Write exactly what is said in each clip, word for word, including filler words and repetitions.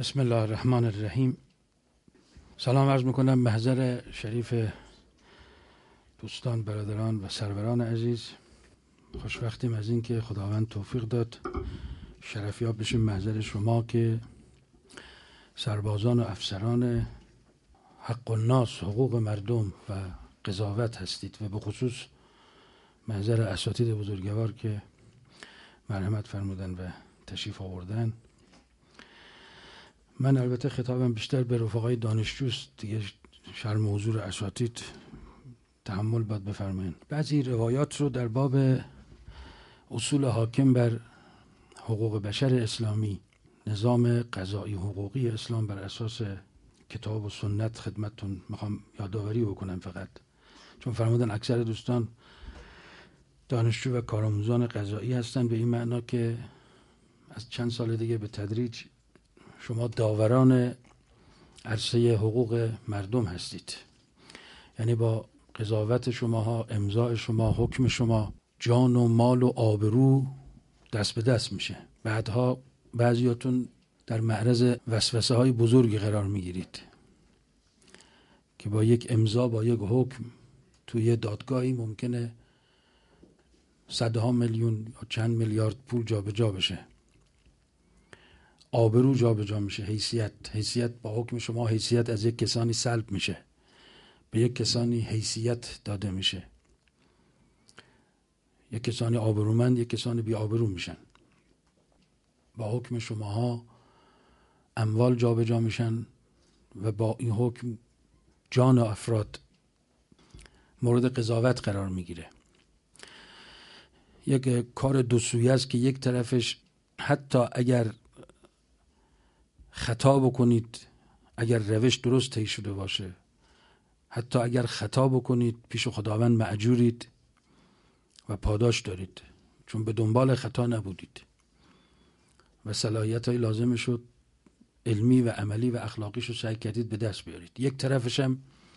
بسم الله الرحمن الرحیم. سلام عرض میکنم محضر شریف دوستان، برادران و سروران عزیز. خوشوقتیم از این که خداوند توفیق داد شرفیاب بشیم محضر شما که سربازان و افسران حق الناس، حقوق مردم و قضاوت هستید و به خصوص محضر اساتید بزرگوار که مرحمت فرمودن و تشریف آوردن. من البته خطابم بیشتر به رفقای دانشجوست دیگه، شرم و حضور اساتید تحمل باید بفرمایید. بعضی روایات رو در باب اصول حاکم بر حقوق بشر اسلامی، نظام قضایی حقوقی اسلام بر اساس کتاب و سنت خدمتتون میخوام یادآوری بکنم، فقط چون فرمودن اکثر دوستان دانشجو و کارآموزان قضایی هستن، به این معنا که از چند سال دیگه به تدریج شما داوران عرصه حقوق مردم هستید. یعنی با قضاوت شماها، امضاء شما، حکم شما، جان و مال و آبرو دست به دست میشه. بعدها بعضیاتون در معرض وسوسه های بزرگی قرار میگیرید که با یک امضا، با یک حکم توی دادگاهی ممکنه صدها میلیون یا چند میلیارد پول جابجا بشه، آبرو جابجا میشه، حیثیت حیثیت با حکم شما حیثیت از یک کسانی سلب میشه، به یک کسانی حیثیت داده میشه، یک کسانی آبرومند، یک کسانی بی آبرو میشن. با حکم شماها اموال جابجا میشن و با این حکم جان افراد مورد قضاوت قرار میگیره. یک کار دو سویه است که یک طرفش حتی اگر خطا بکنید، اگر روش درست طی شده باشه، حتی اگر خطا بکنید پیش خداوند مأجورید و پاداش دارید، چون به دنبال خطا نبودید و صلاحیت های لازم شد علمی و عملی و اخلاقیش رو سعی کردید به دست بیارید. یک طرفش هم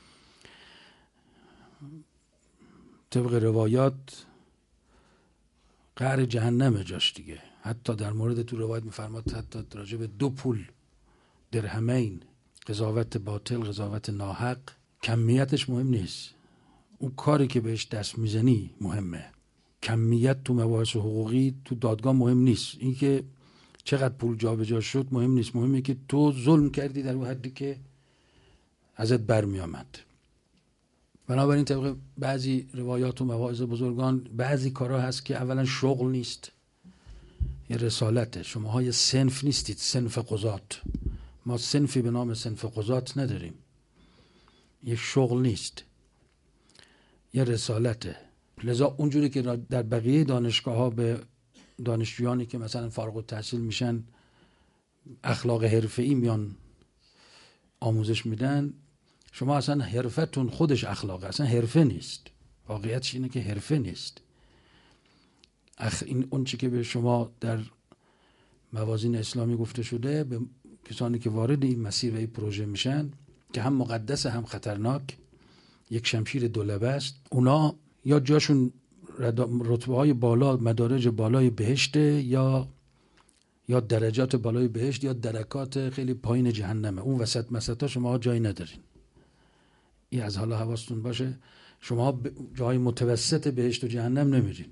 طبق روایات قعر جهنم جاش دیگه. حتی در مورد تو روایت میفرماد حتی راجع به دو پول درهمین، قضاوت باطل، قضاوت ناحق، کمیتش مهم نیست، اون کاری که بهش دست میزنی مهمه. کمیت تو مباحث حقوقی تو دادگاه مهم نیست، این که چقدر پول جابجا شد مهم نیست، مهمه که تو ظلم کردی در اون حدی که ازت برمی آمد. بنابراین طبق بعضی روایات و مواعظ بزرگان بعضی کارها هست که اولا شغل نیست، یه رسالته. شماها یه صنف نیستید، صنف قضات. ما صنفی به نام صنف قضات نداریم، یه شغل نیست، یه رسالته. لذا اونجوری که در بقیه دانشگاه ها به دانشجویانی که مثلا فارغ التحصیل میشن اخلاق حرفه‌ای میان آموزش میدن، شما اصلا حرفتون خودش اخلاقه، اصلا حرفه نیست. واقعیتش اینه که حرفه نیست. اخ این اون چی که به شما در موازین اسلامی گفته شده، به کسانی که وارد این مسیر و این پروژه میشن که هم مقدس هم خطرناک، یک شمشیر دولبه است، اونا یا جاشون رتبه های بالا، مدارج بالای بهشته، یا یا درجات بالای بهشت، یا درکات خیلی پایین جهنمه. اون وسط مسطا شما جایی ندارین. این از حالا حواستون باشه، شما جای متوسط بهشت و جهنم نمیرین.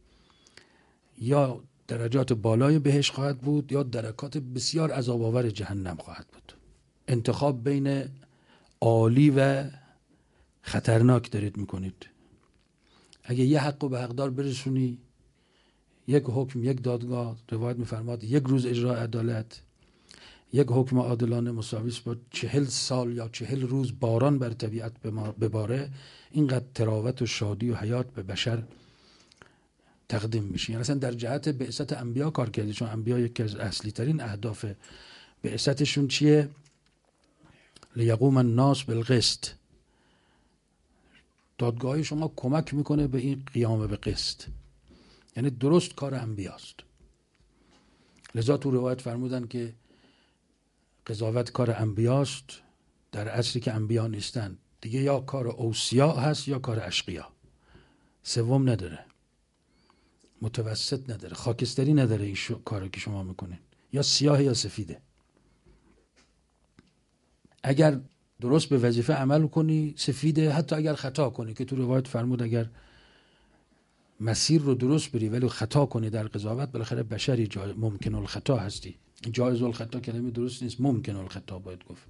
یا درجات بالای بهشت خواهد بود یا درکات بسیار عذاب‌آور جهنم خواهد بود. انتخاب بین عالی و خطرناک دارید میکنید. اگه یه حق و به حقدار برسونی، یک حکم، یک دادگاه، روایت میفرماد یک روز اجرای عدالت، یک حکم عادلانه مساوی است با چهل سال یا چهل روز باران بر طبیعت بباره، اینقدر تراوت و شادی و حیات به بشر تقدیم میشه. یعنی اصلا در جهت بعثت انبیا کار کردی، چون انبیا یکی از اصلی ترین اهداف بعثتشون چیه؟ لیقوم الناس بالقسط. دادگاه شما کمک میکنه به این قیام به قسط، یعنی درست کار انبیاست. لذا تو روایت فرمودن که قضاوت کار انبیاست در عصری که انبیا نیستن دیگه، یا کار اوصیا هست یا کار اشقیا، سوم نداره، متوسط نداره، خاکستری نداره. این کاری که شما میکنین یا سیاه یا سفیده. اگر درست به وظیفه عمل کنی سفیده، حتی اگر خطا کنی، که تو روایت فرمود اگر مسیر رو درست بری ولی خطا کنی در قضاوت، بالاخره بشری جای ممکن الخطا هستی. جایز الخطا کلمه درست نیست، ممکن الخطا باید گفت.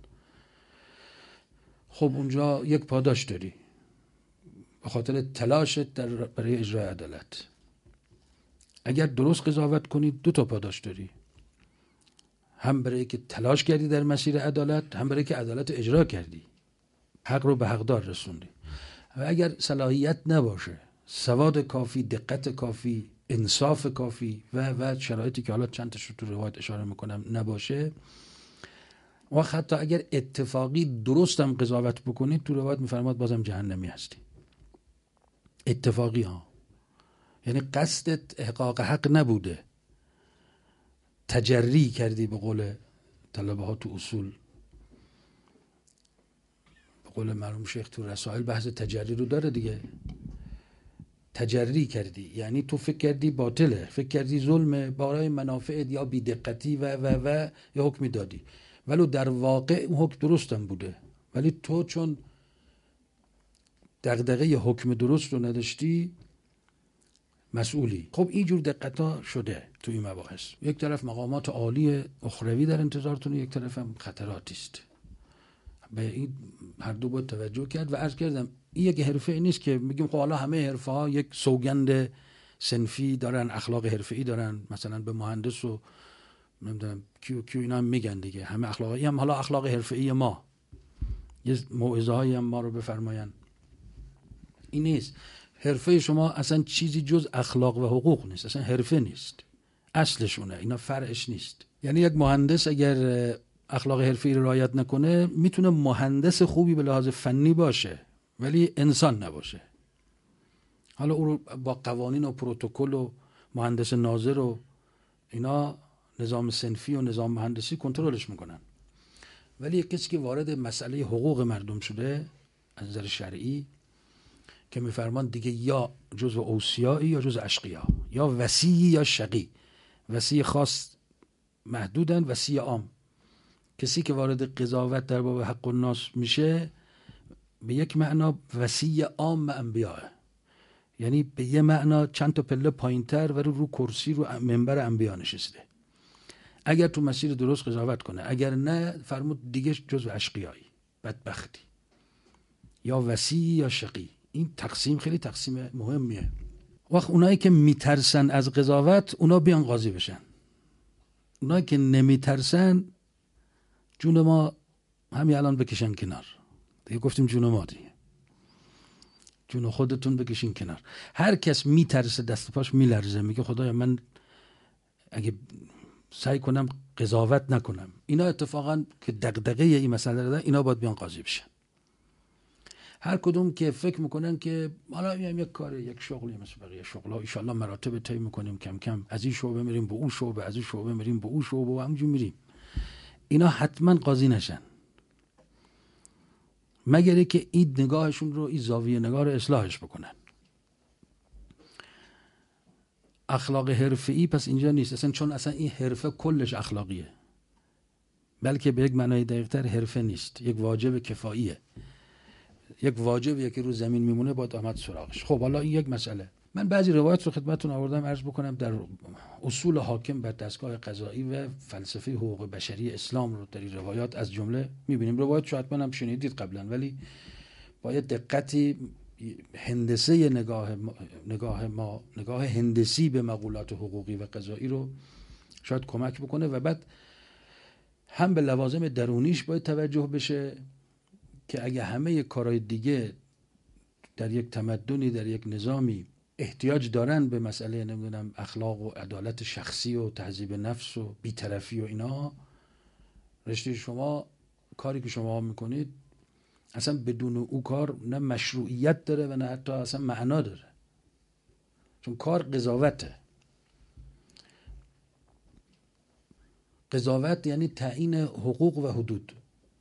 خب اونجا یک پاداش داری به خاطر تلاشت در برای اجرای عدالت. اگر درست قضاوت کنی دو تا پاداش داری، هم برای که تلاش کردی در مسیر عدالت، هم برای که عدالت اجرا کردی، حق رو به حقدار رسوندی. و اگر صلاحیت نباشه، سواد کافی، دقت کافی، انصاف کافی و و شرایطی که حالا چند تاشو تو روایت اشاره میکنم نباشه، و حتی اگر اتفاقی درستم قضاوت بکنید، تو روایت میفرماد بازم جهنمی هستی. اتفاقی ها، یعنی قصدت احقاق حق نبوده، تجری کردی، به قول طلبه ها تو اصول، به قول مرحوم شیخ تو رسائل بحث تجری رو داره دیگه. تجری کردی یعنی تو فکر کردی باطله، فکر کردی ظلمه، برای منافعت یا بی‌دقتی و و و یا حکمی دادی، ولو در واقع اون حکم درستم بوده، ولی تو چون دغدغه حکم درست رو نداشتی مسئولی. خب اینجور دقتا شده تو این مباحث. یک طرف مقامات عالی اخروی در انتظارتونه، یک طرف هم خطراتی است. به این هر دو باید توجه کرد. و عرض کردم این یک حرفه نیست که میگیم خب حالا همه حرفه ها یک سوگند صنفی دارن، اخلاق حرفه‌ای دارن، مثلا به مهندس و نمیدونم کیو کیو اینا هم میگن دیگه همه اخلاقی هم حالا اخلاق حرفه‌ای ما، یه موعظه هایی هم ما رو بفرماین. این نیست. حرفه شما اصلا چیزی جز اخلاق و حقوق نیست، اصلا حرفه نیست، اصلشونه، اینا فرعش نیست. یعنی یک مهندس اگر اخلاق حرفه‌ای رو رعایت نکنه میتونه مهندس خوبی به لحاظ فنی باشه ولی انسان نباشه. حالا او رو با قوانین و پروتکل و مهندس ناظر و اینا نظام صنفی و نظام مهندسی کنترلش میکنن، ولی کسی که وارد مسئله حقوق مردم شده از نظر شرعی که میفرمان دیگه یا جزء اوصیایی یا جزء اشقیا، یا وصی یا شقی. وصی خاص محدودن، وصی عام. کسی که وارد قضاوت در باب حق الناس میشه به یک معنا وصی عام انبیاء، یعنی به یه معنا چند تا پله پایینتر و رو رو کرسی رو منبر انبیا نشسته. اگر تو مسیر درست قضاوت کنه، اگر نه فرمود دیگه جزء اشقیایی، بدبختی، یا وصی یا شقی. این تقسیم خیلی تقسیم مهمیه. وقت اونایی که میترسن از قضاوت اونا بیان قاضی بشن، اونایی که نمیترسن جون ما همین الان بکشن کنار. دیگه گفتیم جون ما دیگه، جون خودتون بکشین کنار. هر کس میترسه دست پاش میلرزه، میگه خدایا من اگه سعی کنم قضاوت نکنم، اینا اتفاقا که دغدغه این مسئله دارن، اینا باید بیان قاضی بشن. هر کدوم که فکر میکنن که حالا میایم یک کار یک شغلی مثل بقیه شغلا ان شاء الله مراتب طی میکنیم، کم کم از این شعبه میریم به اون شعبه، از این شعبه میریم به اون شعبه و همینجور میریم، اینا حتما قاضی نشن مگر که این نگاهشون رو، این زاویه نگاه رو اصلاحش بکنن. اخلاق حرفه‌ای پس اینجا نیست اصلا، چون اصلا این حرفه کلش اخلاقیه، بلکه به یک معنای دقیق‌تر حرفه نیست، یک واجب کفاییه، یک واجبیه که رو زمین میمونه باید آمد سراغش. خب حالا این یک مسئله. من بعضی روایت رو خدمتتون آوردم عرض بکنم در اصول حاکم بر دستگاه قضایی و فلسفه حقوق بشری اسلام رو در این روایات از جمله میبینیم. روایت شاید حتما هم شنیدید قبلا، ولی با یه دقتی هندسه نگاه ما، نگاه ما نگاه هندسی به مقولات حقوقی و قضایی رو شاید کمک بکنه و بعد هم به لوازم درونیش باید توجه بشه که اگه همه کارهای دیگه در یک تمدنی، در یک نظامی احتیاج دارن به مسئله نمیدونم اخلاق و عدالت شخصی و تهذیب نفس و بی‌طرفی و اینا، رشته شما کاری که شما میکنید اصلا بدون او کار نه مشروعیت داره و نه حتی اصلا معنا داره، چون کار قضاوته. قضاوت یعنی تعیین حقوق و حدود،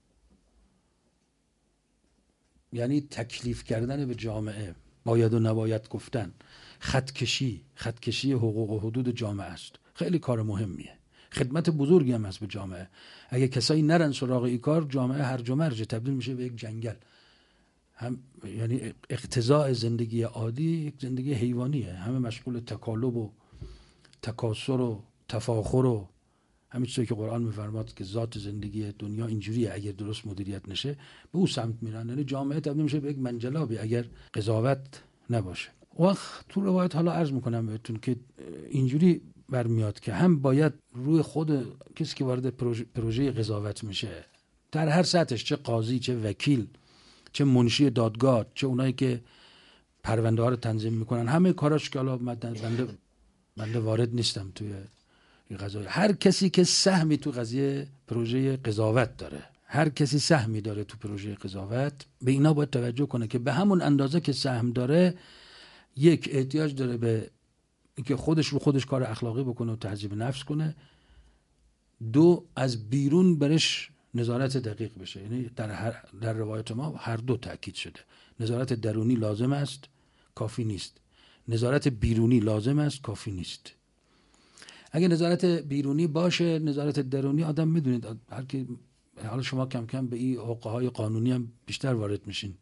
یعنی تکلیف کردن به جامعه، باید و نباید گفتن، خطکشی خطکشی حقوق و حدود جامعه است. خیلی کار مهمیه. خدمت بزرگی هم هست به جامعه. اگه کسایی نرن سراغ این کار، جامعه هرج و مرج تبدیل میشه به یک جنگل. هم یعنی اقتضاء زندگی عادی یک زندگی حیوانیه، همه مشغول تکالب و تکاثر و تفاخر و همین چیزی که قرآن میفرماد که ذات زندگی دنیا اینجوریه، اگر درست مدیریت نشه به اون سمت میرن. یعنی جامعه تبدیل میشه به یک منجلابی اگر قضاوت نباشه. وقت تو روایت حالا عرض میکنم بهتون که اینجوری برمیاد که هم باید روی خود کسی که وارد پروژه, پروژه قضاوت میشه در هر سطحش، چه قاضی، چه وکیل، چه منشی دادگاه، چه اونایی که پرونده ها رو تنظیم میکنن، همه کاراش که حالا بنده بنده وارد نیستم توی این قضیه. هر کسی که سهمی تو قضیه پروژه قضاوت داره، هر کسی سهمی داره تو پروژه قضاوت، به اینا باید توجه کنه که به همون اندازه که سهم داره، یک احتیاج داره به اینکه خودش رو خودش کار اخلاقی بکنه و تهذیب نفس کنه، دو از بیرون برش نظارت دقیق بشه. یعنی در هر در روایت ما هر دو تاکید شده. نظارت درونی لازم است، کافی نیست. نظارت بیرونی لازم است، کافی نیست. اگه نظارت بیرونی باشه، نظارت درونی، آدم میدونید هر کی، حالا شما کم کم به این حقوق‌های قانونی هم بیشتر وارد میشین،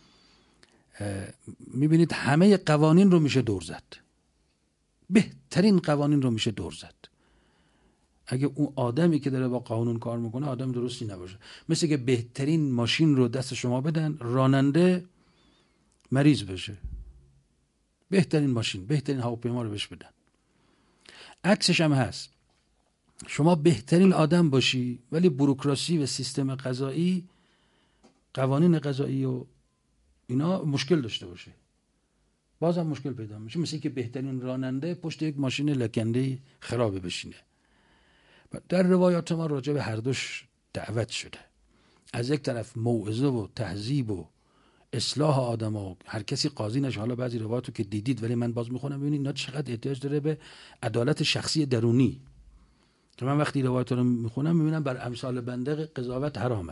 میبینید همه قوانین رو میشه دور زد، بهترین قوانین رو میشه دور زد. اگه اون آدمی که داره با قانون کار میکنه آدم درستی نباشه، مثل که بهترین ماشین رو دست شما بدن، راننده مریض بشه. بهترین ماشین، بهترین هواپیما رو بهش بدن. عکسش هم هست، شما بهترین آدم باشی ولی بوروکراسی و سیستم قضایی، قوانین قضایی و اینا مشکل داشته باشه، بازم مشکل پیدا میشه. مثل که بهترین راننده پشت یک ماشین لکنده خرابه بشینه. در روایات ما راجع به هر دوش دعوت شده. از یک طرف موعظه و تهذیب و اصلاح آدم ها، هر کسی قاضی نشه. حالا بعضی روایاتو که دیدید ولی من باز میخونم ببینید اینا چقدر احتیاج داره به عدالت شخصی درونی. که من وقتی روایات رو میخونم میبینم بر امثال بنده قضاوت حرامه،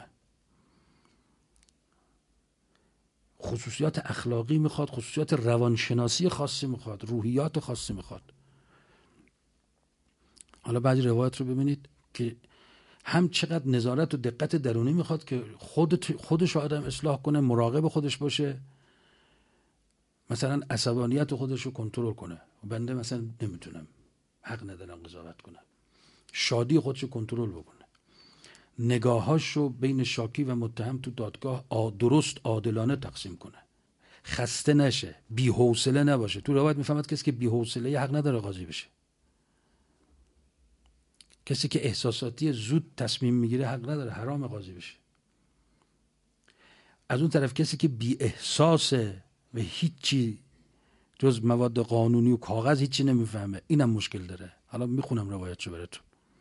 خصوصیات اخلاقی میخواد، خصوصیات روانشناسی خاصی میخواد، روحیات خاصی میخواد. حالا بعضی روایات رو ببینید که هم چقدر نظارت و دقت درونی میخواد که خود خودش آدم اصلاح کنه، مراقب خودش باشه، مثلا عصبانیت خودش رو کنترل کنه. بنده مثلا نمیتونم، حق ندارم قضاوت کنم. شادی خودش رو کنترل بکنه، نگاهاش رو بین شاکی و متهم تو دادگاه درست عادلانه تقسیم کنه، خسته نشه، بی‌حوصله نباشه. تو روایت میفهمد کسی که بی‌حوصله حق نداره قاضی بشه. کسی که احساساتی زود تصمیم میگیره حق نداره، حرام قاضی بشه. از اون طرف کسی که بی احساسه و هیچی جز مواد قانونی و کاغذ هیچی نمیفهمه، اینم مشکل داره. حالا میخونم روایتشو براتون.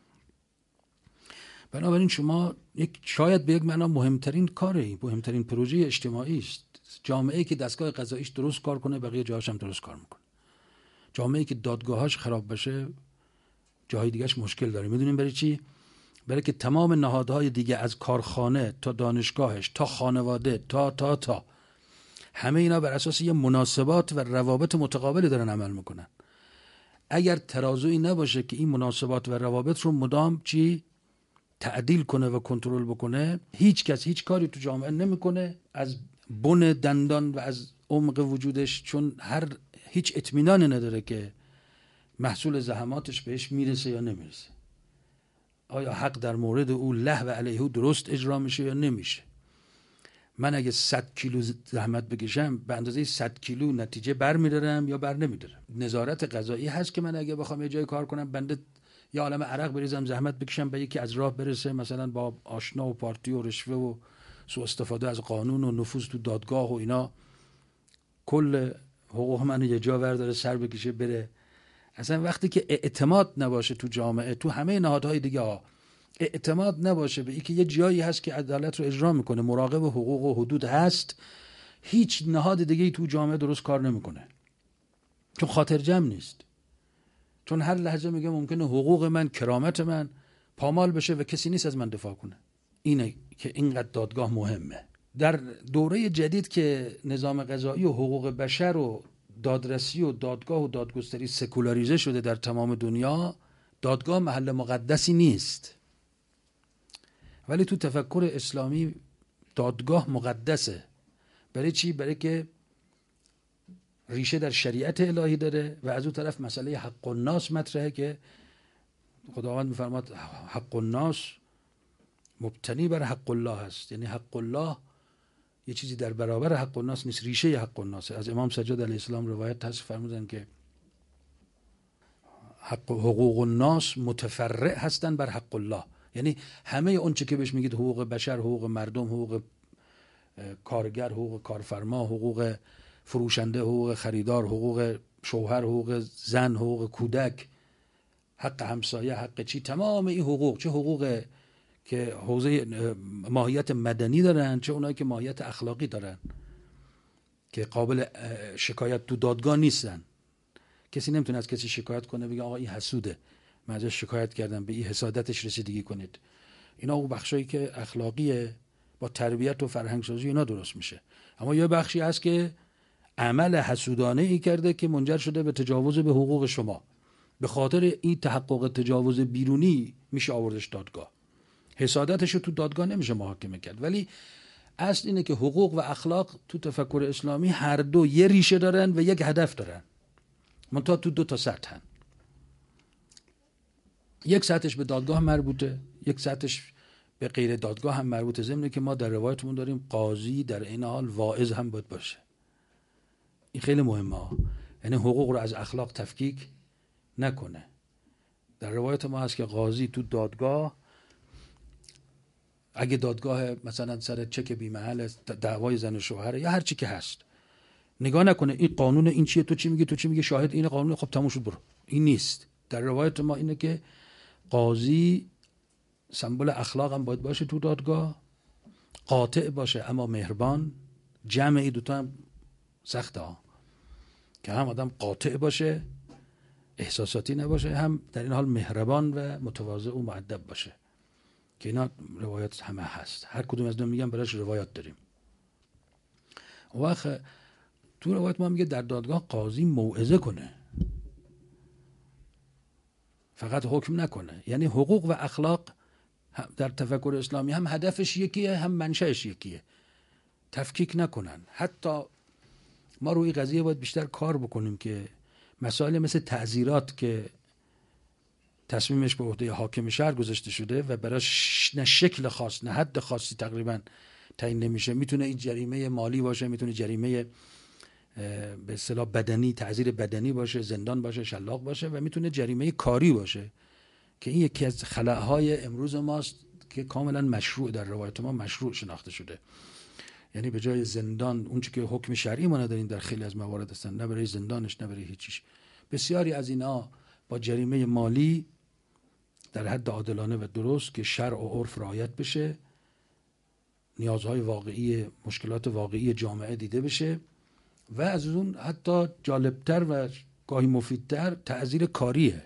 بنابراین شما یک شاید به یک معنا مهمترین کاری، مهمترین پروژه اجتماعی است. جامعه‌ای که دستگاه قضاییش درست کار کنه، بقیه جاهاش هم درست کار میکنه. جامعه‌ای که دادگاهاش خراب بشه، جاهای دیگهش مشکل داره. میدونیم برای چی؟ برای که تمام نهادهای دیگه از کارخانه تا دانشگاهش تا خانواده تا تا تا همه اینا بر اساس یه مناسبات و روابط متقابلی دارن عمل میکنن. اگر ترازویی نباشه که این مناسبات و روابط رو مدام چی تعدیل کنه و کنترل بکنه، هیچ کس هیچ کاری تو جامعه نمیکنه از بن دندان و از عمق وجودش، چون هر هیچ اطمینانی نداره که محصول زحماتش بهش میرسه یا نمیرسه. آیا حق در مورد او له و علیه درست اجرا میشه یا نمیشه؟ من اگه صد کیلو زحمت بکشم به اندازه صد کیلو نتیجه بر میدارم یا بر نمیدارم؟ نظارت قضایی هست که من اگه بخوام یه جای کار کنم، بنده یا عالم عرق بریزم زحمت بکشم به یکی از راه برسه، مثلا با آشنا و پارتی و رشوه و سوء استفاده از قانون و نفوذ تو دادگاه و اینا، کل حقوق من یه جا برداره سر بکشه بره. اصلا وقتی که اعتماد نباشه تو جامعه، تو همه نهادهای دیگه ها اعتماد نباشه به اینکه یه جایی هست که عدالت رو اجرا میکنه، مراقب حقوق و حدود هست، هیچ نهاد دیگه تو جامعه درست کار نمیکنه. چون خاطر جمع نیست. چون هر لحظه میگه ممکنه حقوق من، کرامت من پامال بشه و کسی نیست از من دفاع کنه. اینه که اینقدر دادگاه مهمه. در دوره جدید که نظام قضایی و حقوق بشر و دادرسی و دادگاه و دادگستری سکولاریزه شده در تمام دنیا، دادگاه محل مقدسی نیست، ولی تو تفکر اسلامی دادگاه مقدسه. برای چی؟ برای که ریشه در شریعت الهی داره و از اون طرف مسئله حق الناس مطرحه که خداوند میفرماد حق الناس مبتنی بر حق الله هست، یعنی حق الله یه چیزی در برابر حق الناس نیست، ریشه حق الناس. از امام سجاد علیه السلام روایت هست فرمودن که حق حقوق الناس متفرع هستن بر حق الله، یعنی همه اون چه که بهش میگید حقوق بشر، حقوق مردم، حقوق کارگر، حقوق کارفرما، حقوق فروشنده، حقوق خریدار، حقوق شوهر، حقوق زن، حقوق کودک، حق همسایه، حق چی، تمام این حقوق، چه حقوق که حوزه ماهیت مدنی دارن، چه اونایی که ماهیت اخلاقی دارن که قابل شکایت تو دادگاه نیستن. کسی نمیتونه از کسی شکایت کنه بگه آقا این حسوده، من ازش شکایت کردم، به این حسادتش رسیدگی کنید. اینا اون بخشایی که اخلاقیه، با تربیت و فرهنگ سازی اینا درست میشه. اما یه بخشی هست که عمل حسودانه ای کرده که منجر شده به تجاوز به حقوق شما. به خاطر این تحقق تجاوز بیرونی میشه آوردش دادگاه. حسادتش رو تو دادگاه نمیشه محاکمه کرد. ولی اصل اینه که حقوق و اخلاق تو تفکر اسلامی هر دو یه ریشه دارن و یک هدف دارن، منتها تو دو تا سطحن. یک سطحش به دادگاه مربوطه، یک سطحش به غیر دادگاه هم مربوطه. ضمن که ما در روایتمون داریم قاضی در این حال واعظ هم باید باشه. این خیلی مهمه، یعنی حقوق رو از اخلاق تفکیک نکنه. در روایت ما هست که قاضی تو دادگاه، اگه دادگاه مثلا سر چک بی‌محل، دعوای زن و شوهر یا هر چی که هست، نگاه نکنه این قانون، این چیه، تو چی میگی، تو چی میگی، شاهد این قانون، خب تموم شد برو. این نیست. در روایت ما اینه که قاضی سمبل اخلاق هم باید باشه تو دادگاه، قاطع باشه اما مهربان. جمع این دوتا هم سخته ها، که هم آدم قاطع باشه احساساتی نباشه، هم در این حال مهربان و متواضع و مؤدب باشه، که اینا روایت همه هست. هر کدوم از اینا میگم براش روایت داریم. وقت تو روایت ما میگه در دادگاه قاضی موعظه کنه، فقط حکم نکنه. یعنی حقوق و اخلاق در تفکر اسلامی هم هدفش یکیه، هم منشأش یکیه، تفکیک نکنن. حتی ما روی قضیه باید بیشتر کار بکنیم که مسائل مثل تعزیرات که تصمیمش به عهده حاکم شهر گذاشته شده و براش نه شکل خاص نه حد خاصی تقریبا تعیین نمیشه، میتونه این جریمه مالی باشه، میتونه جریمه به اصطلاح بدنی، تعزیر بدنی باشه، زندان باشه، شلاق باشه، و میتونه جریمه کاری باشه، که این یکی از خلاهای امروز ماست که کاملا مشروع در روایت ما مشروع شناخته شده. یعنی به جای زندان، اون چی که حکم شرعی ما نداریم در خیلی از موارد هستن، نه برای زندانش نه برای هیچیش، بسیاری از اینا با جریمه مالی در حد عادلانه و درست که شرع و عرف رعایت بشه، نیازهای واقعی، مشکلات واقعی جامعه دیده بشه، و از اون حتی جالبتر و گاهی مفیدتر تعزیر کاریه،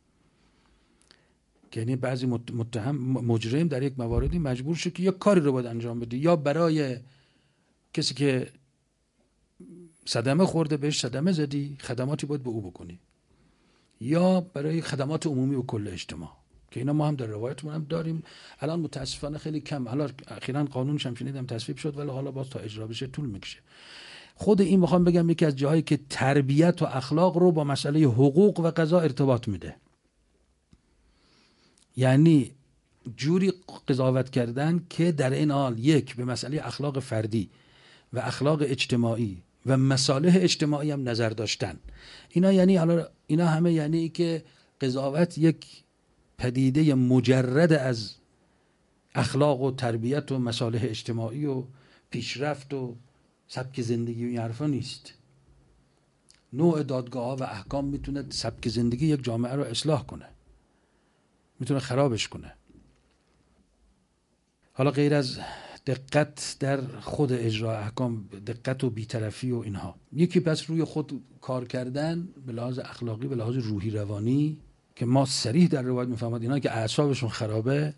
که یعنی بعضی متهم مجرم در یک مواردی مجبور شد که یا کاری رو باید انجام بده، یا برای کسی که صدمه خورده بهش صدمه زدی، خدماتی باید به او بکنی، یا برای خدمات عمومی و کل اجتماع، که اینا ما هم در روایتمون هم داریم. الان متاسفانه خیلی کم، حالا اخیراً قانون شنیدم تصویب شد، ولی حالا باز تا اجرا بشه طول میکشه. خود این میخوام بگم یکی از جاهایی که تربیت و اخلاق رو با مسئله حقوق و قضا ارتباط میده. یعنی جوری قضاوت کردن که در این حال یک به مسئله اخلاق فردی و اخلاق اجتماعی و مصالح اجتماعی هم نظر داشتن. اینا یعنی حالا اینا همه یعنی که قضاوت یک پدیده مجرد از اخلاق و تربیت و مصالح اجتماعی و پیشرفت و سبک زندگی و این حرفا نیست. نوع دادگاه ها و احکام میتونه سبک زندگی یک جامعه رو اصلاح کنه، میتونه خرابش کنه. حالا غیر از دقت در خود اجرا احکام، دقت و بی‌طرفی و اینها، یکی پس روی خود کار کردن به لحاظ اخلاقی، به لحاظ روحی روانی، که ما صریح در روایت میفهمد اینا که اعصابشون خرابه،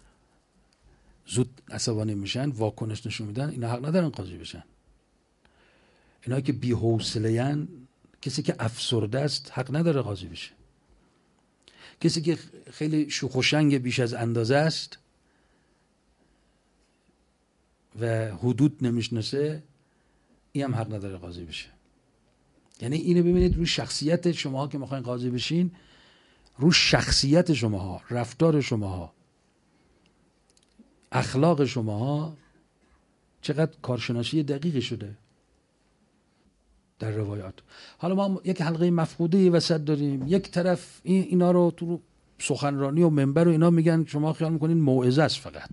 زود عصبانی میشن، واکنش نشون میدن، اینا حق ندارن قاضی بشن. اینا که بی‌حوصله‌اند، کسی که افسرده است حق نداره قاضی بشه. کسی که خیلی شوخ و شنگ بیش از اندازه است و حدود نمیشناسه، این هم حق نداره قاضی بشه. یعنی اینو ببینید روی شخصیت شماها که میخواین قاضی بشین، روی شخصیت شماها، رفتار شماها، اخلاق شماها چقدر کارشناسی دقیقی شده در روایات. حالا ما یک حلقه مفقوده وسط داریم، یک طرف این اینا رو تو سخنرانی و منبر و اینا میگن، شما خیال میکنین موعظه است فقط.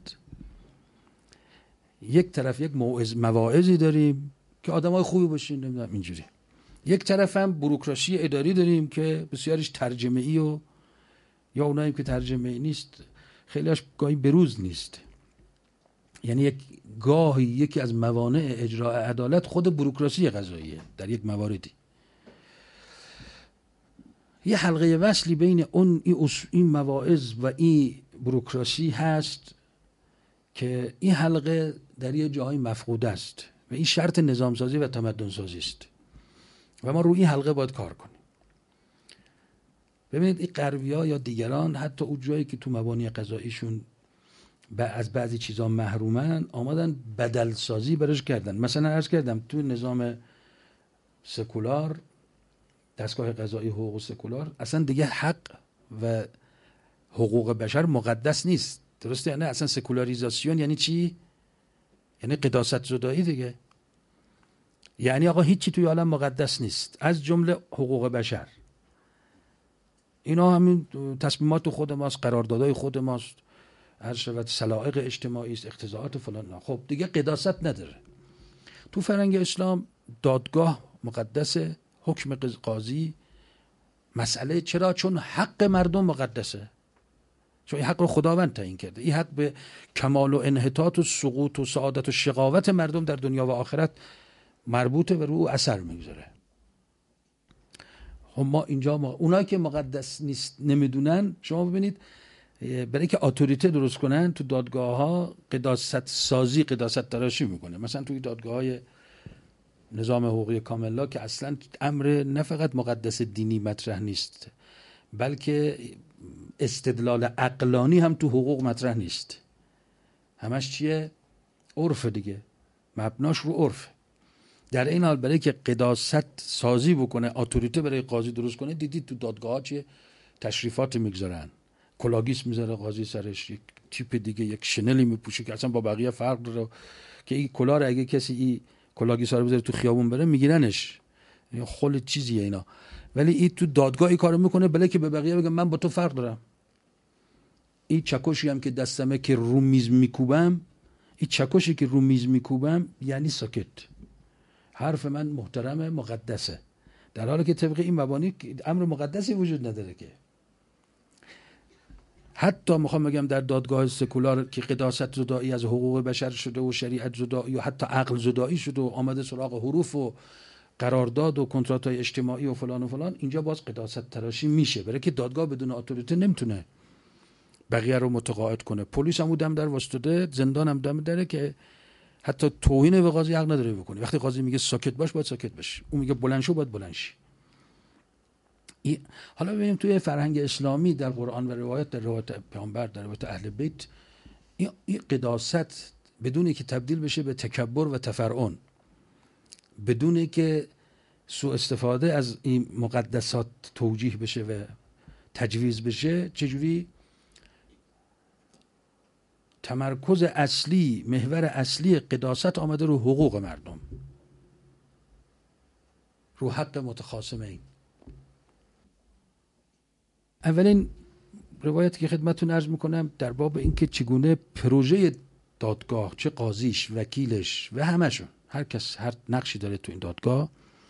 یک طرف یک موعظ مواعظی داریم که آدمای خوبی باشین، نمیدونم اینجوری. یک طرف هم بوروکراسی اداری داریم که بسیارش ترجمه ای و یا اونایی که ترجمه ای نیست، خیلیش گاهی بروز نیست. یعنی یک گاهی یکی از موانع اجرای عدالت خود بوروکراسی قضاییه در یک مواردی. یه حلقه وصلی بین اون این مواعظ و این بوروکراسی هست که این حلقه در یه جای مفقود است و این شرط نظام سازی و تمدن سازی است و ما روی این حلقه باید کار کنیم. ببینید این غربی‌ها یا دیگران حتی اون جایی که تو مبانی قضاییشون از بعضی چیزا محرومن، آمدن بدل سازی برش کردن. مثلا عرض کردم تو نظام سکولار، دستگاه قضایی حقوق سکولار، اصلا دیگه حق و حقوق بشر مقدس نیست. درسته یا نه؟ اصلا سکولاریزاسیون یعنی چی؟ یعنی قداست زدایی دیگه. یعنی آقا هیچی توی عالم مقدس نیست، از جمله حقوق بشر. اینا همین تصمیمات خود ماست، قراردادهای خود ماست، هر شود سلائق اجتماعی است، اقتضاعات فلان. خب دیگه قداست نداره. تو فرهنگ اسلام دادگاه مقدسه، حکم قاضی مسئله. چرا؟ چون حق مردم مقدسه، چون این حق رو خداوند تعیین کرده. این حق به کمال و انحطاط و سقوط و سعادت و شقاوت مردم در دنیا و آخرت مربوطه و رو اثر میگذاره. خب ما اینجا ما اونایی که مقدس نیست نمیدونن، شما ببینید برای که اتوریته درست کنن تو دادگاه ها قداست سازی، قداست تراشی میکنه. مثلا توی دادگاه های نظام حقوقی کاملا که اصلا امر نه فقط مقدس دینی مطرح نیست، بلکه استدلال عقلانی هم تو حقوق مطرح نیست. همش چیه؟ عرف دیگه، مبناش رو عرف. در این حال برای که قداست سازی بکنه، اتوریته برای قاضی درست کنه، دیدید تو دادگاه ها چه تشریفات میگذارن. کلاگیس میذاره قاضی سرش، یک تیپ دیگه یک شنلی میپوشه که اصلا با بقیه فرق داره، که این کلا رو اگه کسی این کلاگیس رو بذاره تو خیابون بره میگیرنش، این خل چیزیه اینا. ولی این تو دادگاه این کارو میکنه بله که به بقیه بگه من با تو فرق دارم. این چکشی هم که دستمه که رو میز میکوبم، این چکشی که رو میز میکوبم یعنی ساکت، حرف من محترمه، مقدسه. در حالی که طبق این مبانی امر مقدسی وجود نداره. که حتی میخوام بگم در دادگاه سکولار که قداست زدایی از حقوق بشر شده و شریعت زدایی و حتی عقل زدایی شده و آمده سراغ حروف و قرارداد و کنترات‌های اجتماعی و فلان و فلان، اینجا باز قداست تراشی میشه، برای که دادگاه بدون اتوریته نمیتونه بقیه رو متقاعد کنه. پلیس هم دم در واسطه، زندان هم دم داره که حتی توهین به قاضی حق نداره بکنه. وقتی قاضی میگه ساکت باش باید ساکت باش، اون میگه بلند شو باید بلند شی. حالا ببینیم توی فرهنگ اسلامی در قرآن و روایت، در روایت پیامبر، در روایت اهل بیت، این قداست بدون که تبدیل بشه به تکبر و تفرعن، بدون که سوء استفاده از این مقدسات توجیه بشه و تجویز بشه، چجوری تمرکز اصلی، محور اصلی قداست آمده رو حقوق مردم، رو حق متخاصمین. اولین روایتی که خدمتتون عرض میکنم در باب اینکه چگونه پروژه دادگاه، چه قاضیش، وکیلش و همشون، هر کس هر نقشی داره تو این دادگاه،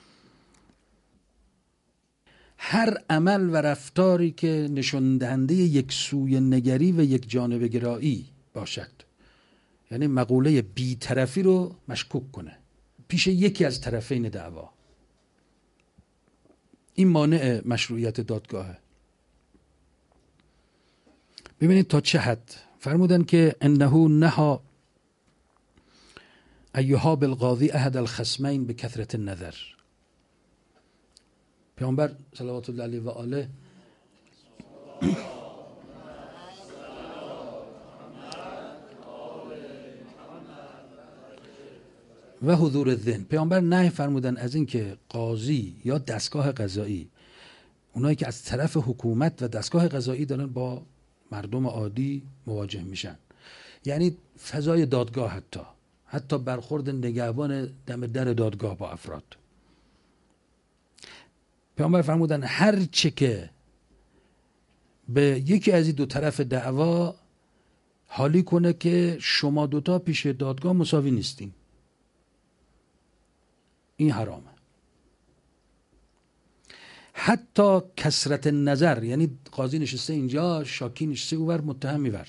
هر عمل و رفتاری که نشان دهنده یک سوی نگری و یک جانبه گرایی باشد، یعنی مقوله بی‌طرفی رو مشکوک کنه پیش یکی از طرفین دعوا، این مانع مشروعیت دادگاهه. ببینید تا چه حد فرمودن که انه نها ایها بالقاضی احد الخصمین به کثرت النظر. پیامبر صلوات الله علیه و آله و حضور الذهن. پیامبر نهی فرمودن از این که قاضی یا دستگاه قضایی، اونایی که از طرف حکومت و دستگاه قضایی دارن با مردم عادی مواجه میشن، یعنی فضای دادگاه، حتی حتی برخورد نگهبان دم در دادگاه با افراد. پیامبر فرمودن هر چه که به یکی از این دو طرف دعوا حالی کنه که شما دوتا پیش دادگاه مساوی نیستین، این حرامه. حتی کثرت نظر، یعنی قاضی نشسته اینجا، شاکی نشسته اونور، متهم میور،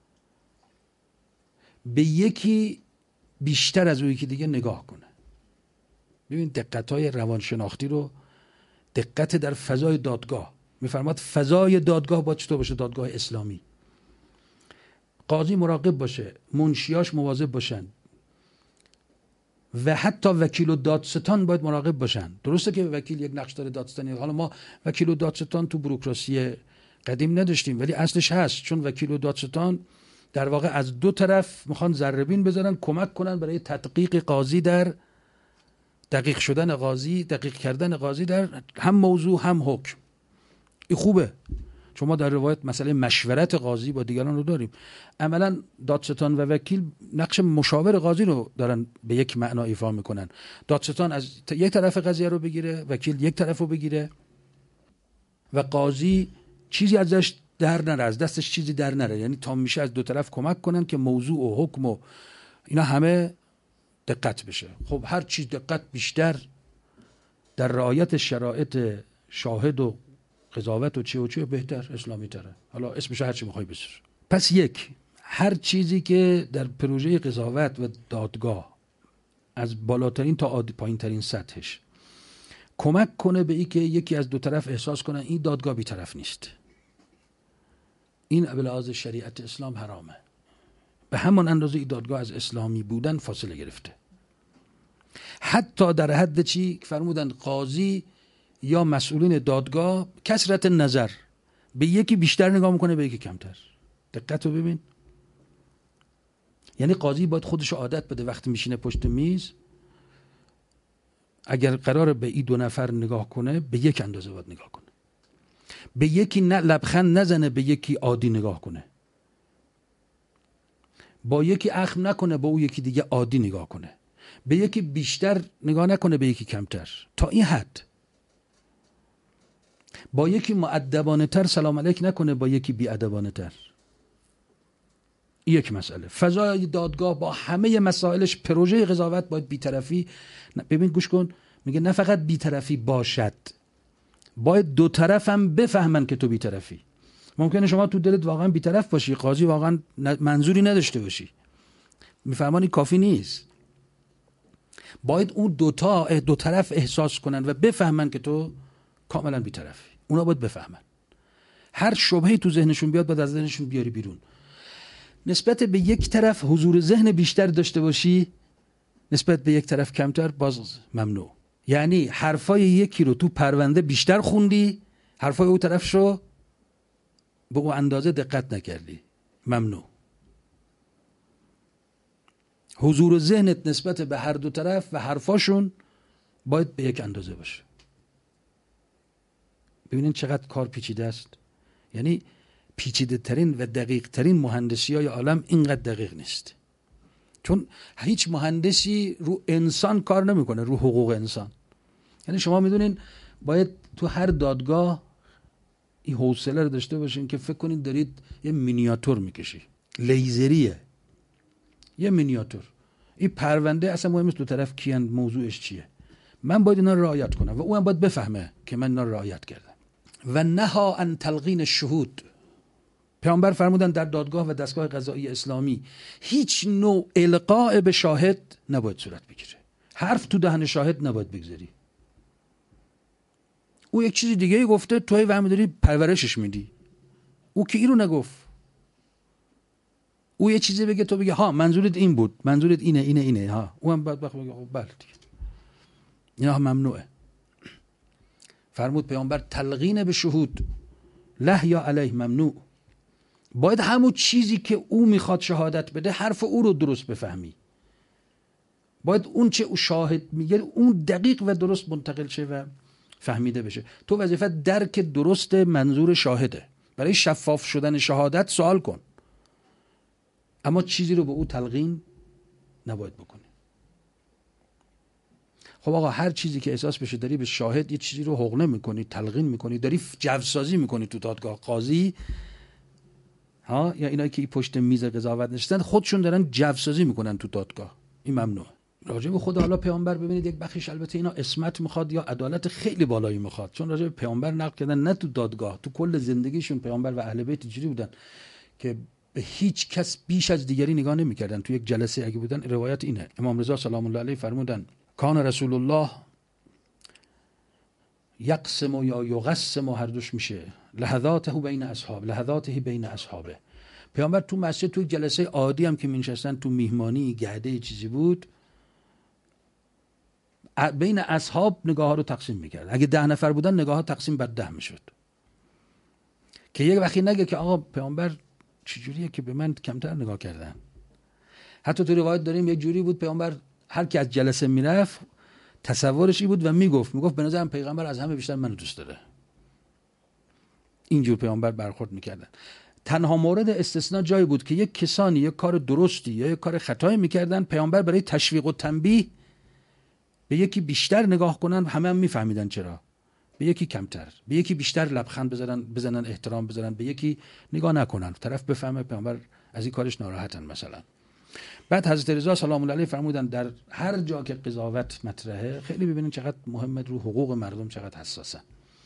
به یکی بیشتر از اون یکی دیگه نگاه کنه. ببین دقت‌های روانشناختی رو، دقت در فضای دادگاه. میفرماد فضای دادگاه باید چطور باشه؟ دادگاه اسلامی. قاضی مراقب باشه، منشیاش مواظب باشن و حتی وکیل و دادستان باید مراقب باشن. درسته که وکیل یک نقش داره، دادستانی. حالا ما وکیل و دادستان تو بوروکراسی قدیم نداشتیم، ولی اصلش هست، چون وکیل و دادستان در واقع از دو طرف میخوان ذره‌بین بذارن، کمک کنن برای تدقیق قاضی در دقیق شدن قاضی، دقیق کردن قاضی در هم موضوع هم حکم. این خوبه، چون ما در روایت مسئله مشورت قاضی با دیگران رو داریم. عملا دادستان و وکیل نقش مشاور قاضی رو دارن به یک معنا ایفا میکنن. دادستان از یک طرف قضیه رو بگیره، وکیل یک طرف رو بگیره و قاضی چیزی ازش در نره، از دستش چیزی در نره، یعنی تا میشه از دو طرف کمک کنن که موضوع و حکم و اینا همه دقت بشه. خب هر چیز دقت بیشتر در رعایت شرایط شاهد و قضاوت و چی و چی بهتر، اسلامی تره. حالا اسمش هر چی میخوای بذار. پس یک، هر چیزی که در پروژه قضاوت و دادگاه از بالاترین تا پایین ترین سطحش کمک کنه به این که یکی از دو طرف احساس کنن این دادگاه بی طرف نیست، این به لحاظ شریعت اسلام حرامه. به همان اندازه این دادگاه از اسلامی بودن فاصله گرفته. حتی در حد چی فرمودن قاضی یا مسئولین دادگاه کثرت نظر، به یکی بیشتر نگاه میکنه به یکی کمتر. دقت رو ببین، یعنی قاضی باید خودش عادت بده وقتی میشینه پشت میز، اگر قراره به این دو نفر نگاه کنه به یک اندازه باید نگاه کنه، به یکی نه لبخند نزنه، به یکی عادی نگاه کنه، با یکی اخم نکنه، با اون یکی دیگه عادی نگاه کنه، به یکی بیشتر نگاه نکنه به یکی کمتر، تا این حد. با یکی مؤدبانه تر سلام علیک نکنه، با یکی بی‌ادبانه تر. یک مسئله. فضای دادگاه با همه مسائلش، پروژه قضاوت باید بی‌طرفی. ببین گوش کن، میگه نه فقط بی‌طرفی باشد، باید دو طرف هم بفهمن که تو بی‌طرفی. ممکنه شما تو دلت واقعا بی‌طرف باشی، قاضی واقعا منظوری نداشته باشی، میفهمانی کافی نیست. باید اون دوتا دو طرف احساس کنن و بفهمن که تو کاملا بی‌طرفی. اونا باید بفهمن. هر شبهه‌ای تو ذهنشون بیاد باید از ذهنشون بیاری بیرون. نسبت به یک طرف حضور ذهن بیشتر داشته باشی، نسبت به یک طرف کمتر، باز ممنوع. یعنی حرفای یکی رو تو پرونده بیشتر خوندی، حرفای اون طرف رو به اون اندازه دقت نکردی، ممنوع. حضور ذهنت نسبت به هر دو طرف و حرفاشون باید به یک اندازه باشه. ببینید چقدر کار پیچیده است. یعنی پیچیده ترین و دقیق ترین مهندسی های عالم اینقدر دقیق نیست، چون هیچ مهندسی رو انسان کار نمیکنه، رو حقوق انسان. یعنی شما میدونین باید تو هر دادگاه این حوصله رو داشته باشین که فکر کنین دارید یه مینیاتور میکشی، لیزریه، یه مینیاتور. این پرونده اصلا مهم نیست دو طرف کیان، موضوعش چیه. من باید اینا رو رعایت کنم و اون هم باید بفهمه که من اینا رو رعایت کردم. و نها عن تلقین الشهود. پیامبر فرمودن در دادگاه و دستگاه قضایی اسلامی هیچ نوع القاء به شاهد نباید صورت بگیره. حرف تو دهن شاهد نباید بگذاری. او یک چیزی دیگه گفته، توی وهم داری پرورشش میدی. او که اینو نگفت. او یه چیزی بگه تو بگه ها منظورت این بود، منظورت اینه اینه اینه ها. او هم بعد بگه خب بله دیگه. اینا ممنوعه. فرمود پیامبر تلقین به شهود، له یا علیه ممنوع. باید همون چیزی که او میخواد شهادت بده حرف او رو درست بفهمی. باید اون چه او شاهد میگه اون دقیق و درست منتقل شه و فهمیده بشه. تو وظیفه درک درست منظور شاهده. برای شفاف شدن شهادت سوال کن، اما چیزی رو به او تلقین نباید بکنی. خب آقا هر چیزی که احساس بشه داری به شاهد یه چیزی رو حقنه میکنی، تلقین میکنی، داری جوسازی میکنی تو دادگاه، قاضی ها یا اینایی که پشت میز قضاوت نشستن خودشون دارن جوسازی میکنن تو دادگاه، این ممنوعه. راجع به خود حالا پیامبر ببینید یک بخشش البته اینا اسمت میخواد یا عدالت خیلی بالایی میخواد، چون راجع به پیامبر نقل کردن نه تو دادگاه، تو کل زندگیشون پیامبر و اهل بیت اینجوری بودن که به هیچ کس بیش از دیگری نگاه نمیکردن. تو یک جلسه اگه بودن روایت اینه، امام رضا سلام الله علیه فرمودن کان رسول الله یقسم یا یقسم، هر دوش میشه، لحظاته بین اصحاب، لحظاته بین اصحابه. پیامبر تو مسجد تو جلسه عادی هم که می‌نشستن، تو میهمانی گرده چیزی بود، بین اصحاب نگاه ها رو تقسیم میکرد. اگه ده نفر بودن نگاه ها تقسیم بر ده میشد، که یک وقتی نگه که آقا پیامبر چجوریه که به من کمتر نگاه کردن. حتی تو روایت داریم یک جوری بود پیامبر هر کی از جلسه میرفت تصورش این بود و میگفت میگفت به نظرم پیغمبر از همه بیشتر منو دوست داره. اینجور پیامبر برخورد میکردن. تنها مورد استثناء جایی بود که یک کسانی یک کار درستی یا یک کار خطایی میکردن، پیامبر برای تشویق و تنبیه به یکی بیشتر نگاه کنن، همه هم میفهمیدن چرا، به یکی کمتر، به یکی بیشتر لبخند بزنن بزنن احترام بزنن، به یکی نگاه نکنن، طرف بفهمه پیامبر از این کارش ناراحتن مثلا. بعد حضرت رضا سلام الله علیه فرمودن در هر جا که قضاوت مطرحه، خیلی ببینین چقدر مهمه، رو حقوق مردم چقدر حساسه.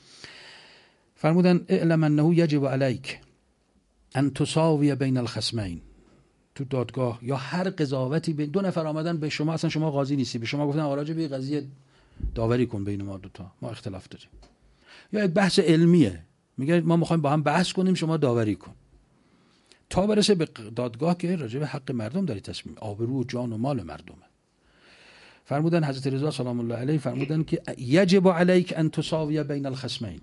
فرمودن اعلم انه یجب علیک ان تساوی بین الخصمین. تو دادگاه یا هر قضاوتی بین دو نفر آمدن به شما، اصلا شما قاضی نیستی، به شما گفتن آقا راجع به قضیه داوری کن بین ما دو تا، ما اختلاف داریم، یا یک بحث علمیه میگه ما میخوایم با هم بحث کنیم شما داوری کن، تا برسه به دادگاه که راجع به حق مردم داری تصمیم، آبرو و جان و مال مردمه. فرمودن حضرت رضا سلام الله علیه فرمودن که یجب علیک ان تساوی بین الخصمین،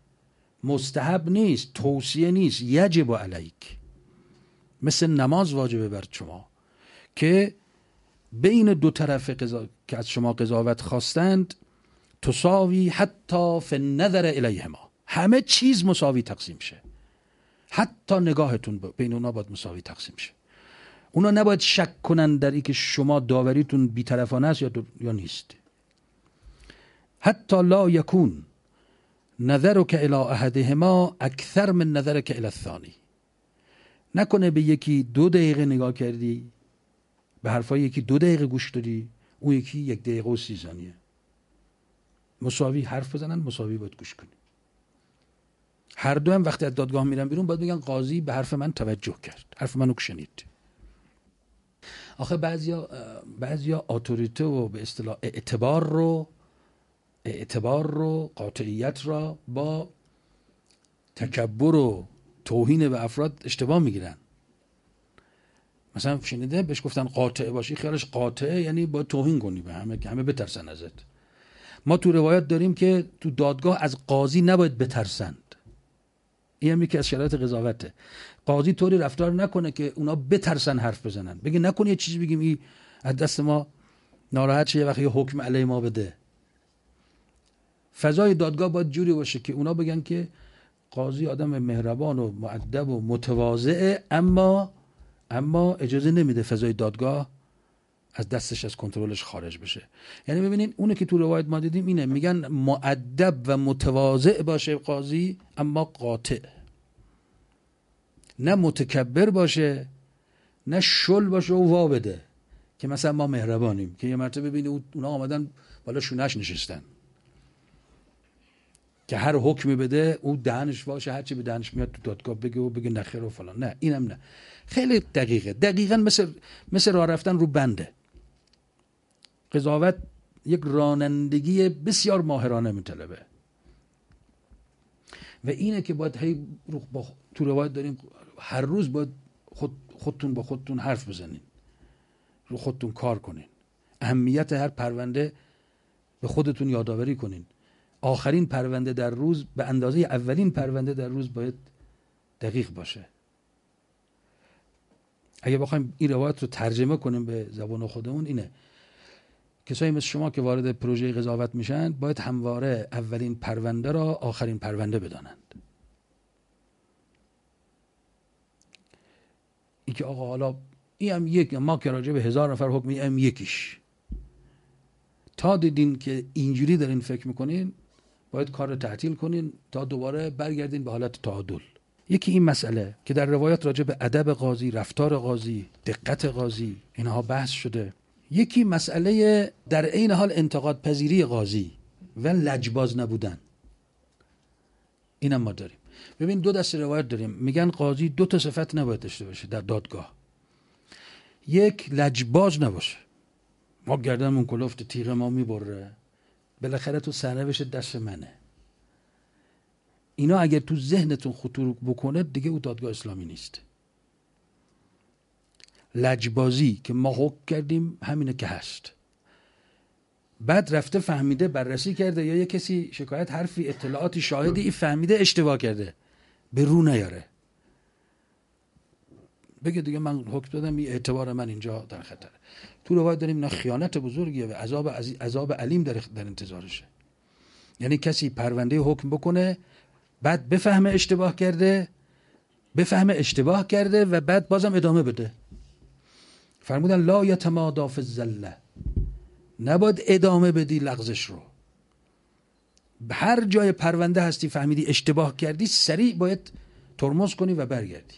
مستحب نیست، توصیه نیست، یجب علیک، مثل نماز واجبه بر شما که بین دو طرف قضا... که از شما قضاوت خواستند، تساوی حتی فی النظر الیهما، همه چیز مساوی تقسیم شه، حتی نگاهتون بین اونا باید مساوی تقسیم شه. اونا نباید شک کنن در این که شما داوریتون بی‌طرفانه است یا, یا نیست. حتی لا یکون نظرک الی احدهما اکثر من نظرک الی الثانی، نکنه به یکی دو دقیقه نگاه کردی، به حرفای یکی دو دقیقه گوش دادی، اون یکی یک دقیقه و سی ثانیه. مساوی حرف بزنن، مساوی باید گوش کنی. هر دو هم وقتی از دادگاه میرن بیرون باید بگن قاضی به حرف من توجه کرد، حرف منو شنید. آخه بعضیا بعضیا اتوریته و به اصطلاح اعتبار رو اعتبار رو قاطعیت را با تکبر و توهین به افراد اشتباه میگیرن. مثلا شنیده بهش گفتن قاطع باشی، خیالش قاطعه یعنی با توهین کنی به همه که همه بترسن ازت. ما تو روایت داریم که تو دادگاه از قاضی نباید بترسند، این هم یکی از شرایط قضاوته. قاضی طوری رفتار نکنه که اونا بترسن حرف بزنن، بگه نکن یه چیزی بگیم این از دست ما ناراحت شه، یه وقتی حکم علیه ما بده. فضای دادگاه باید جوری باشه که اونا بگن که قاضی آدم مهربان و مؤدب و متواضعه، اما اما اجازه نمیده فضای دادگاه از دستش از کنترلش خارج بشه. یعنی ببینین اونه که تو روایت ما دیدیم اینه، میگن مؤدب و متواضع باشه قاضی اما قاطع، نه متکبر باشه نه شل باشه و وا بده که مثلا ما مهربانیم، که یه مرتبه ببینید اونا آمدن بالا شونش نشستن که هر حکمی بده او دهنش باشه، هر چی به دهنش میاد تو دادگاه بگه و بگه نخیر و فلان. نه، اینم نه، خیلی دقیقه، دقیقاً مثل مثل راه رفتن رو بنده. قضاوت یک رانندگی بسیار ماهرانه میطلبه و اینه که باید هی با تو روایت داریم هر روز باید خود خودتون با خودتون حرف بزنین، رو خودتون کار کنین، اهمیت هر پرونده به خودتون یادآوری کنین. آخرین پرونده در روز به اندازه اولین پرونده در روز باید دقیق باشه. اگه بخوایم این روایت رو ترجمه کنیم به زبان خودمون اینه: کسایی مثل شما که وارد پروژه قضاوت میشن باید همواره اولین پرونده را آخرین پرونده بدانند. این که آقا حالا این هم یک، ما که راجع به هزار نفر حکمی هم یکیش، تا دیدین که اینجوری دارین فکر میکنین باید کار رو تعطیل کنین تا دوباره برگردین به حالت تعادل. یکی این مسئله که در روایات راجع به ادب قاضی، رفتار قاضی، دقت قاضی اینها بحث شده. یکی مسئله در عین حال انتقاد پذیری قاضی و لجباز نبودن. اینم ما داریم. ببین دو دسته روایت داریم، میگن قاضی دو تا صفت نباید داشته باشه در دادگاه. یک، لجباز نباشه، ما گردنمون کلفت، تیغ ما میبره، بالاخره تو سرنوشت دست منه. اینا اگر تو ذهنتون خطور بکنه دیگه او دادگاه اسلامی نیست. لجبازی که ما حکم کردیم همینه که هست، بعد رفته فهمیده بررسی کرده یا یه کسی شکایت حرفی اطلاعاتی شاهدی ای فهمیده اشتباه کرده، به رو نیاره بگه دیگه من حکم دادم، این اعتبار من اینجا در خطره. تو روایت داریم اینا خیانت بزرگیه و عذاب عذاب علیم در در انتظارشه. یعنی کسی پرونده حکم بکنه بعد بفهمه اشتباه کرده، بفهمه اشتباه کرده و بعد بازم ادامه بده. فرمودن لا یتمادی فی الزله، نباید ادامه بدی لغزش رو. به هر جای پرونده هستی فهمیدی اشتباه کردی سریع باید ترمز کنی و برگردی.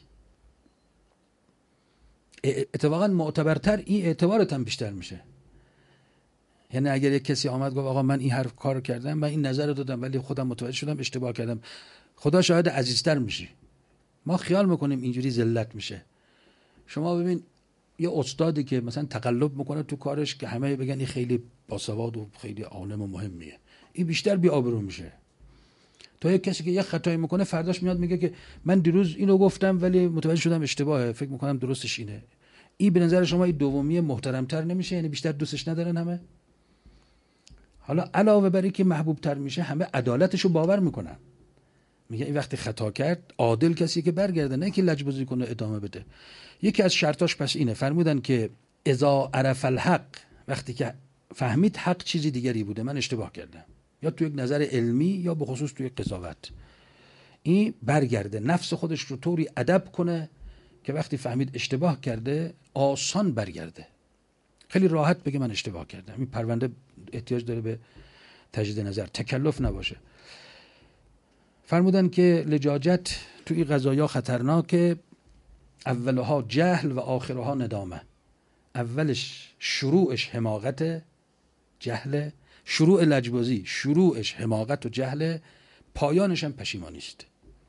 اتفاقا معتبرتر این اعتبارت هم بیشتر میشه. یعنی اگر یک کسی آمد گفت آقا من این حرف کار کردم، من این نظر رو دادم ولی خودم متوجه شدم اشتباه کردم، خدا شاهد عزیزتر میشی. ما خیال میکنیم اینجوری ذلت میشه. شما ببین یه استادی که مثلا تقلب میکنه تو کارش که همه بگن این خیلی باسواد و خیلی عالم و مهمیه، این بیشتر بی آبرو میشه تا یک کسی که یه خطایی میکنه فرداش میاد میگه که من دیروز اینو گفتم ولی متوجه شدم اشتباهه، فکر میکنم درستش اینه. این به نظر شما این دومی محترمتر نمیشه؟ یعنی بیشتر دوستش ندارن همه؟ حالا علاوه بر اینکه محبوب تر میشه، همه عدالتشو باور میکنن. میگه این وقتی خطا کرد عادل کسی که برگرده، نه که لجبازی کنه ادامه بده. یکی از شرطاش پس اینه، فرمودن که اذا عرف الحق، وقتی که فهمید حق چیزی دیگری بوده، من اشتباه کردم، یا تو یک نظر علمی یا به خصوص توی قضاوت، این برگرده نفس خودش رو طوری ادب کنه که وقتی فهمید اشتباه کرده آسان برگرده، خیلی راحت بگه من اشتباه کردم. این پرونده احتیاج داره به تجدید نظر، تکلف نباشه. فرمودن که لجاجت توی این قضایا خطرناکه، اولها جهل و آخرها ندامه. اولش شروعش حماقت جهل، شروع لجبازی شروعش حماقت و جهل، پایانش هم پشیمانی است.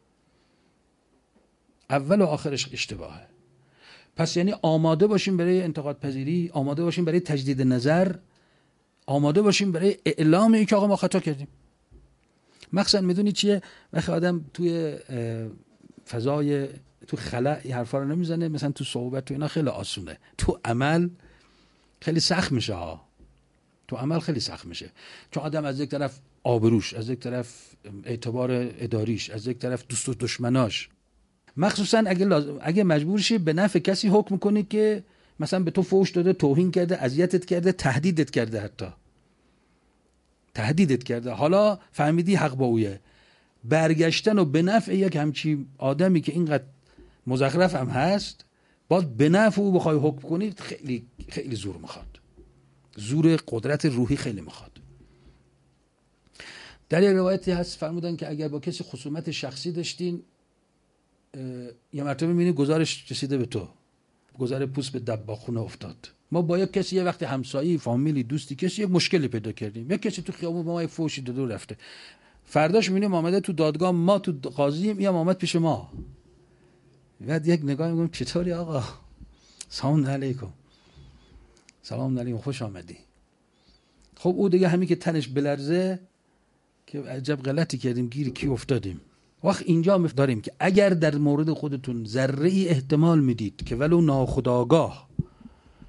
اول و آخرش اشتباهه. پس یعنی آماده باشیم برای انتقاد پذیری، آماده باشیم برای تجدید نظر، آماده باشیم برای اعلام این که آقا ما خطا کردیم. مخصوصا میدونی چیه؟ وقتی آدم توی فضای تو خلا این حرفا رو نمیزنه، مثلا تو صحبت تو اینا خیلی آسونه، تو عمل خیلی سخت میشه ها. تو عمل خیلی سخت میشه، چون آدم از یک طرف آبروش، از یک طرف اعتبار اداریش، از یک طرف دوست و دشمناش، مخصوصا اگه لازم اگه مجبور شی به نفع کسی حکم کنی که مثلا به تو فحش داده، توهین کرده، اذیتت کرده، تهدیدت کرده، حتی تهدیدت کرده، حالا فهمیدی حق با اویه، برگشتن و به نفع یک همچی آدمی که اینقدر مزخرف هم هست باز به نفع او بخوای حکم کنی، خیلی خیلی زور میخواد، زور قدرت روحی خیلی میخواد. در یک روایتی هست فرمودن که اگر با کسی خصومت شخصی داشتین، یه مرتبه میبینی گزارش رسیده به تو، گزار پوست به دباخونه افتاد. ما با یک کسی یه وقتی همسایی، فامیلی، دوستی، کسی یک مشکلی پیدا کردیم، یک کسی تو خیابون با ما یک فوشی داده و رفته، فرداش میبینیم آمده تو دادگاه، ما تو قاضیم، یا آمد پیش ما، بعد یک نگاه میگم چطوری آقا، سلام علیکم، سلام علیکم، خوش آمدی. خب او دیگه همین که تنش بلرزه که عجب غلطی کردیم، گیر کی افتادیم. وقت اینجا داریم که اگر در مورد خودتون ذره ای احتمال میدید که ولو ناخودآگاه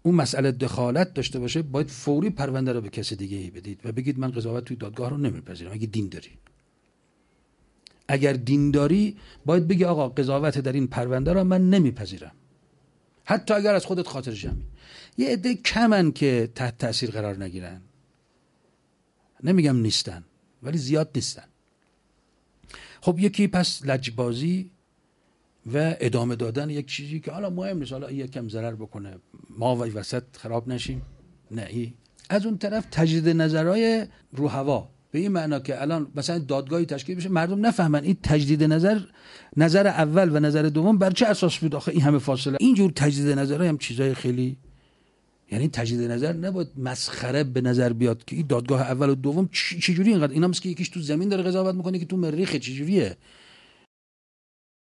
اون مسئله دخالت داشته باشه، باید فوری پرونده رو به کسی دیگه ای بدید و بگید من قضاوت توی دادگاه رو نمیپذیرم. اگه دین داری، اگر دین داری باید بگی آقا قضاوت در این پرونده رو من نمیپذیرم، حتی اگر از خودت خاطر جمعی. یه عده کمن که تحت تاثیر قرار نگیرن، نمیگم نیستن ولی زیاد نیستن. خب یکی پس لجبازی و ادامه دادن یک چیزی که حالا مهم نیست، حالا یک کم ضرر بکنه ما و وسط خراب نشیم، نه. ای از اون طرف تجدید نظرهای رو هوا، به این معنا که الان مثلا دادگاهی تشکیل بشه مردم نفهمن این تجدید نظر، نظر اول و نظر دوم بر چه اساس بود، آخه این همه فاصله. اینجور تجدید نظرها هم چیزای خیلی، یعنی تجدید نظر نباید مسخره به نظر بیاد که این دادگاه اول و دوم چجوری اینقدر، اینا مثل که یکیش تو زمین داره قضاوت میکنه که تو مریخ، چجوریه؟